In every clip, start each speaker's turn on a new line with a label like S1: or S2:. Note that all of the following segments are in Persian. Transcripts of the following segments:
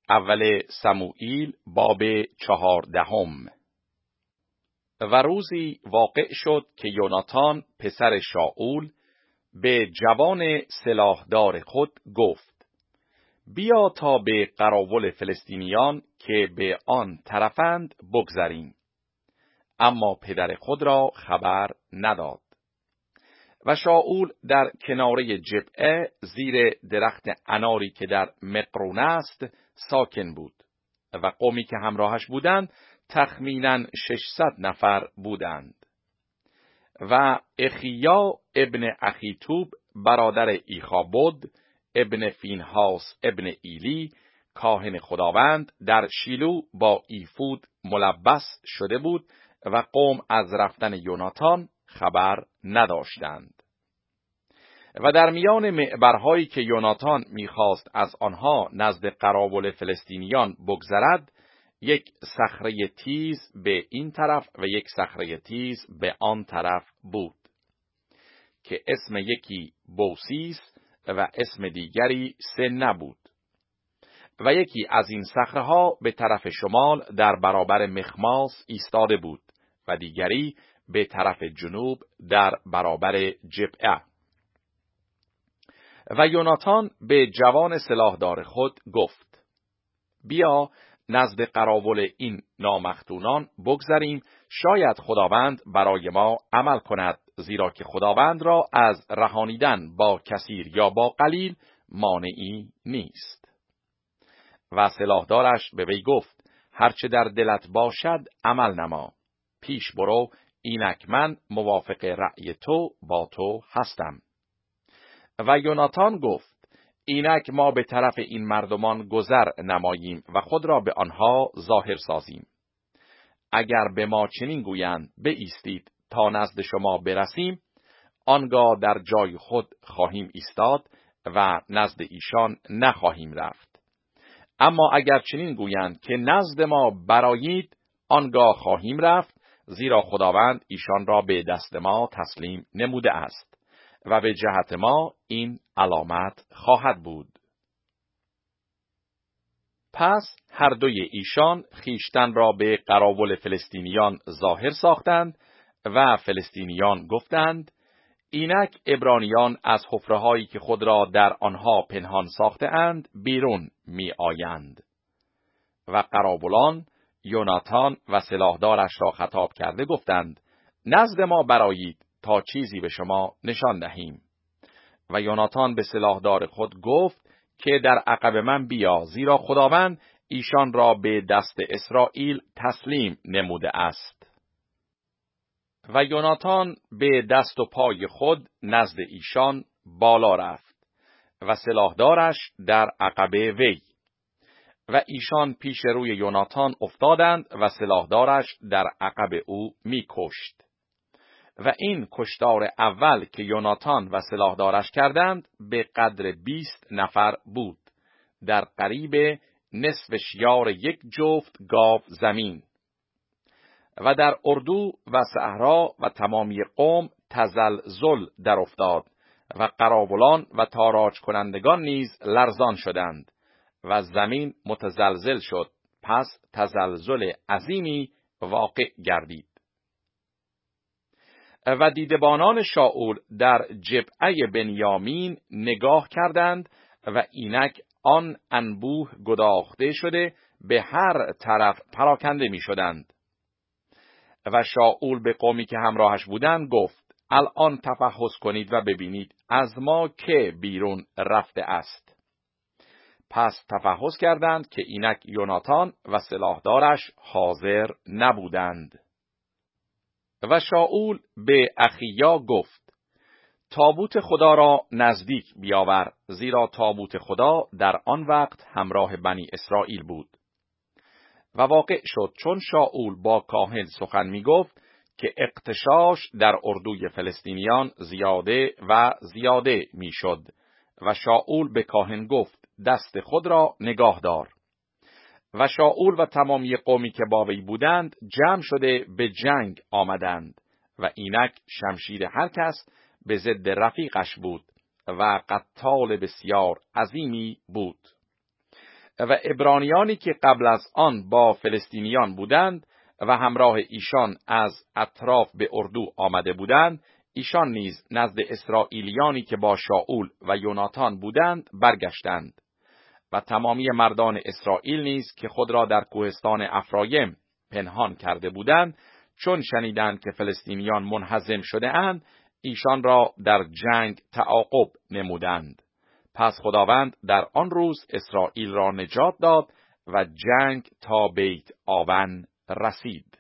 S1: اول سموئیل باب 14. و روزی واقع شد که یوناتان پسر شاول به جوان سلاحدار خود گفت: بیا تا به قراول فلسطینیان که به آن طرفند بگذریم. اما پدر خود را خبر نداد. و شاول در کناره جبعه زیر درخت اناری که در مقرون است ساکن بود و قومی که همراهش بودند تخمیناً 600 نفر بودند. و اخیا ابن اخیتوب برادر ایخابود ابن فینهاس ابن ایلی کاهن خداوند در شیلو با ایفود ملبس شده بود و قوم از رفتن یوناتان خبر نداشتند. و در میان معبرهایی که یوناتان می‌خواست از آنها نزد قراول فلسطینیان بگذرد، یک صخره تیز به این طرف و یک صخره تیز به آن طرف بود که اسم یکی بوسیس و اسم دیگری سنه بود. و یکی از این صخره‌ها به طرف شمال در برابر مخماس ایستاده بود و دیگری به طرف جنوب در برابر جبعه. و یوناتان به جوان سلاحدار خود گفت: بیا نزد قراول این نامختونان بگذریم، شاید خداوند برای ما عمل کند، زیرا که خداوند را از رهانیدن با کثیر یا با قلیل مانعی نیست. و سلاحدارش به وی گفت: هرچه در دلت باشد عمل نما، پیش برو، اینک من موافق رأی تو با تو هستم. و یوناتان گفت: اینک ما به طرف این مردمان گذر نماییم و خود را به آنها ظاهر سازیم. اگر به ما چنین گویند بایستید تا نزد شما برسیم، آنگاه در جای خود خواهیم ایستاد و نزد ایشان نخواهیم رفت. اما اگر چنین گویند که نزد ما برآیید، آنگاه خواهیم رفت، زیرا خداوند ایشان را به دست ما تسلیم نموده است و به جهت ما این علامت خواهد بود. پس هر دوی ایشان خیشتن را به قراول فلسطینیان ظاهر ساختند و فلسطینیان گفتند: اینک عبرانیان از حفره‌هایی که خود را در آنها پنهان ساخته اند بیرون می آیند. و قراولان یوناتان و سلاحدارش را خطاب کرده گفتند: نزد ما برآیید تا چیزی به شما نشان دهیم. و یوناتان به سلاحدار خود گفت که در عقب من بیا، زیرا خداوند ایشان را به دست اسرائیل تسلیم نموده است. و یوناتان به دست و پای خود نزد ایشان بالا رفت و سلاحدارش در عقب وی. و ایشان پیش روی یوناتان افتادند و سلاحدارش در عقب او می کشت. و این کشتار اول که یوناتان و سلاحدارش کردند به قدر 20 نفر بود، در قریب نصف شیار یک جفت گاو زمین. و در اردو و صحرا و تمامی قوم تزلزل در افتاد و قراولان و تاراج کنندگان نیز لرزان شدند و زمین متزلزل شد. پس تزلزل عظیمی واقع گردید. و دیدبانان شاول در جبعه بنیامین نگاه کردند و اینک آن انبوه گداخته شده به هر طرف پراکنده می شدند. و شاول به قومی که همراهش بودند گفت: الان تفحص کنید و ببینید از ما که بیرون رفته است. پس تفحص کردند که اینک یوناتان و سلاحدارش حاضر نبودند. و شاول به اخیا گفت: تابوت خدا را نزدیک بیاور، زیرا تابوت خدا در آن وقت همراه بنی اسرائیل بود. و واقع شد چون شاول با کاهن سخن می گفت که اغتشاش در اردوی فلسطینیان زیاده و زیاده می شد. و شاول به کاهن گفت: دست خود را نگاه دار. و شاول و تمامی قومی که با وی بودند جمع شده به جنگ آمدند و اینک شمشیر هر کس به ضد رفیقش بود و قتال بسیار عظیمی بود. و عبرانیانی که قبل از آن با فلسطینیان بودند و همراه ایشان از اطراف به اردو آمده بودند، ایشان نیز نزد اسرائیلیانی که با شاول و یوناتان بودند برگشتند. و تمامی مردان اسرائیل نیز که خود را در کوهستان افرایم پنهان کرده بودند، چون شنیدند که فلسطینیان منهزم شده اند، ایشان را در جنگ تعاقب نمودند. پس خداوند در آن روز اسرائیل را نجات داد و جنگ تا بیت آون رسید.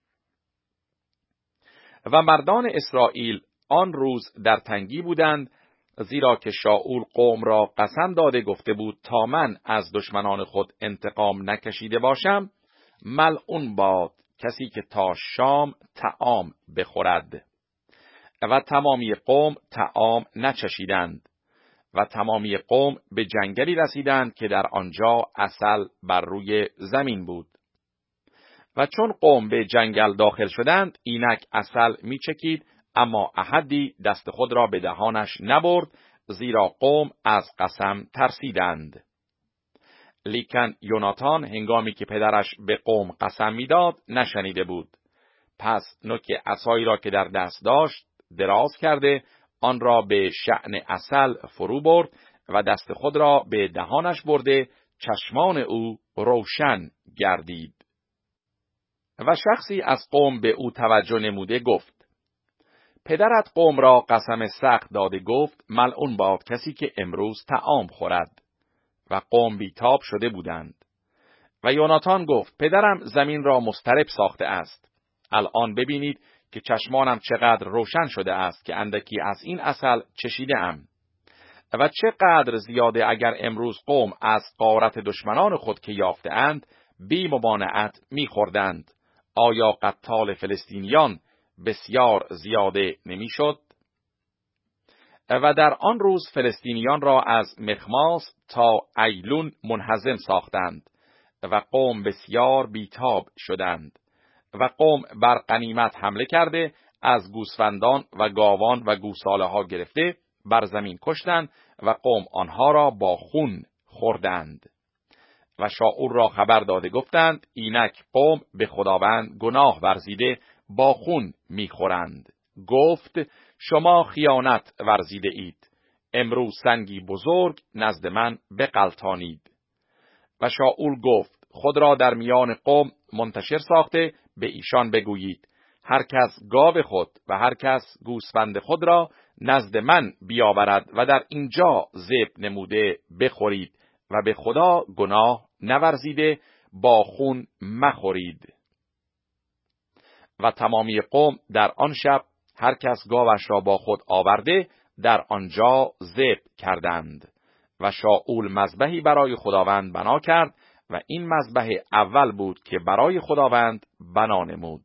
S1: و مردان اسرائیل آن روز در تنگی بودند، زیرا که شاول قوم را قسم داده گفته بود تا من از دشمنان خود انتقام نکشیده باشم، ملعون باد کسی که تا شام طعام بخورد. و تمامی قوم طعام نچشیدند. و تمامی قوم به جنگلی رسیدند که در آنجا عسل بر روی زمین بود. و چون قوم به جنگل داخل شدند، اینک عسل میچکید، اما احدی دست خود را به دهانش نبرد، زیرا قوم از قسم ترسیدند. لیکن یوناتان هنگامی که پدرش به قوم قسم میداد نشنیده بود. پس نوک عصایی را که در دست داشت دراز کرده، آن را به شأن عسل فرو برد و دست خود را به دهانش برده، چشمان او روشن گردید. و شخصی از قوم به او توجه نموده گفت: پدرت قوم را قسم سخت داده گفت ملعون باد کسی که امروز طعام خورد. و قوم بیتاب شده بودند. و یوناتان گفت: پدرم زمین را مضطرب ساخته است. الان ببینید که چشمانم چقدر روشن شده است که اندکی از این عسل چشیده ام. و چقدر زیاده اگر امروز قوم از غارت دشمنان خود که یافته اند بی ممانعت می‌خوردند. آیا قتال فلسطینیان بسیار زیاده نمی‌شد؟ و در آن روز فلسطینیان را از مخماس تا ایلون منهزم ساختند و قوم بسیار بیتاب شدند. و قوم بر غنیمت حمله کرده از گوسفندان و گاوان و گوساله ها گرفته بر زمین کشتند و قوم آنها را با خون خوردند. و شاول را خبر داده گفتند: اینک قوم به خداوند گناه ورزیده با خون میخورند. گفت: شما خیانت ورزیده اید. امروز سنگی بزرگ نزد من بغلطانید. و شاول گفت: خود را در میان قوم منتشر ساخته به ایشان بگویید: هر کس گاو خود و هر کس گوسفند خود را نزد من بیاورد و در اینجا ذبح نموده بخورید و به خدا گناه نورزیده با خون مخورید. و تمامی قوم در آن شب هر کس گاوش را با خود آورده در آنجا ذبح کردند. و شاول مذبحی برای خداوند بنا کرد و این مذبح اول بود که برای خداوند بنا نمود.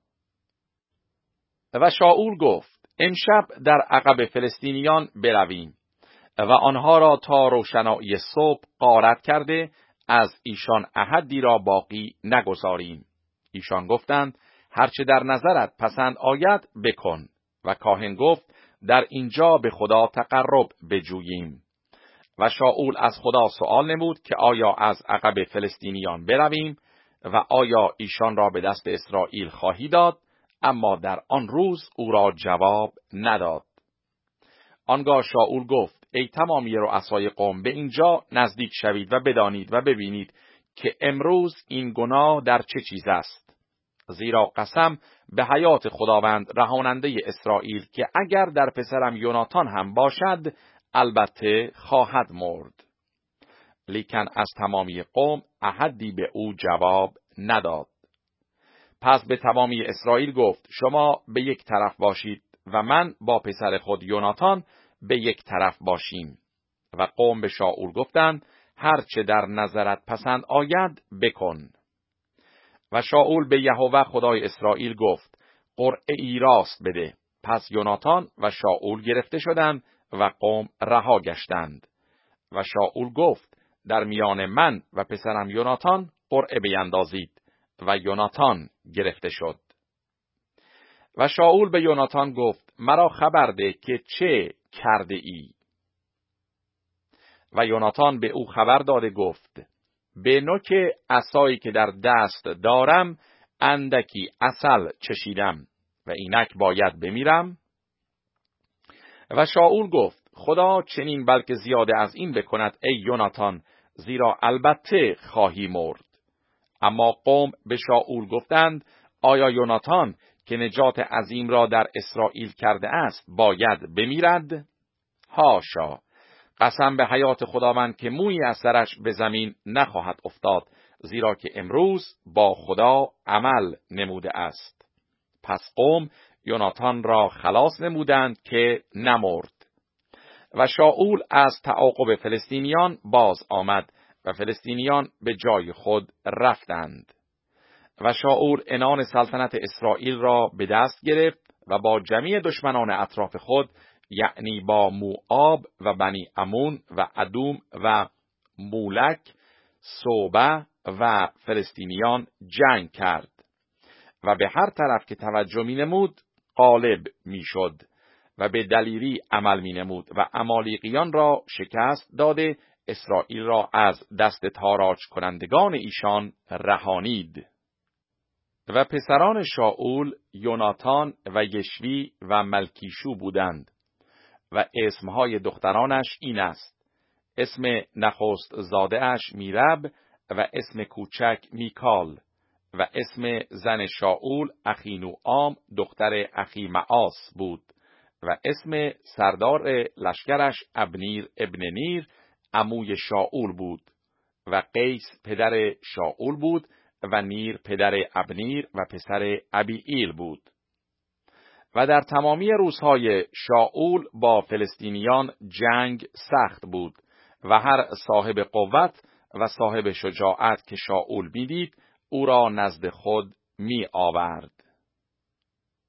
S1: و شاول گفت: امشب در عقب فلسطینیان برویم و آنها را تا روشنایی صبح غارت کرده از ایشان احدی را باقی نگذاریم. ایشان گفتند: هرچه در نظرت پسند آید بکن. و کاهن گفت: در اینجا به خدا تقرب بجوییم. و شاول از خدا سؤال نمود که آیا از عقب فلسطینیان برویم و آیا ایشان را به دست اسرائیل خواهی داد؟ اما در آن روز او را جواب نداد. آنگاه شاول گفت: ای تمامی رؤسای قوم، به اینجا نزدیک شوید و بدانید و ببینید که امروز این گناه در چه چیز است. زیرا قسم به حیات خداوند رهاننده اسرائیل که اگر در پسرم یوناتان هم باشد البته خواهد مرد. لیکن از تمامی قوم احدی به او جواب نداد. پس به تمامی اسرائیل گفت: شما به یک طرف باشید و من با پسر خود یوناتان به یک طرف باشیم. و قوم به شاول گفتند: هر چه در نظرت پسند آید بکن. و شاول به یهوه خدای اسرائیل گفت: قرعه ای راست بده. پس یوناتان و شاول گرفته شدند و قوم رها گشتند. و شاول گفت: در میان من و پسرم یوناتان قرعه بیندازید. و یوناتان گرفته شد. و شاول به یوناتان گفت: مرا خبر ده که چه کرده ای؟ و یوناتان به او خبر داده گفت: به نوک عصایی که در دست دارم اندکی عسل چشیدم و اینک باید بمیرم؟ و شاول گفت خدا چنین بلکه زیاده از این بکند ای یوناتان، زیرا البته خواهی مرد. اما قوم به شاول گفتند آیا یوناتان که نجات عظیم را در اسرائیل کرده است باید بمیرد؟ هاشا، قسم به حیات خداوند که مویی از سرش به زمین نخواهد افتاد، زیرا که امروز با خدا عمل نموده است. پس قوم یوناتان را خلاص نمودند که نمرد. و شاول از تعاقب فلسطینیان باز آمد و فلسطینیان به جای خود رفتند. و شاول عنان سلطنت اسرائیل را به دست گرفت و با جمیع دشمنان اطراف خود، یعنی با موآب و بنی عمون و ادوم و مولک، صوبه و فلسطینیان جنگ کرد و به هر طرف که توجه می نمود غالب می شد و به دلیری عمل می نمود و عمالیقیان را شکست داده اسرائیل را از دست تاراج کنندگان ایشان رهانید. و پسران شاول یوناتان و یشوی و ملکیشو بودند و اسمهای دخترانش این است: اسم نخست زاده اش میرب و اسم کوچک میکال و اسم زن شاول اخینوآم دختر اخی معاص بود و اسم سردار لشکرش ابنیر ابن نیر عموی شاول بود و قیس پدر شاول بود و نیر پدر ابنیر و پسر ابیئیل بود. و در تمامی روزهای شاول با فلسطینیان جنگ سخت بود و هر صاحب قوت و صاحب شجاعت که شاول میدید او را نزد خود می آورد.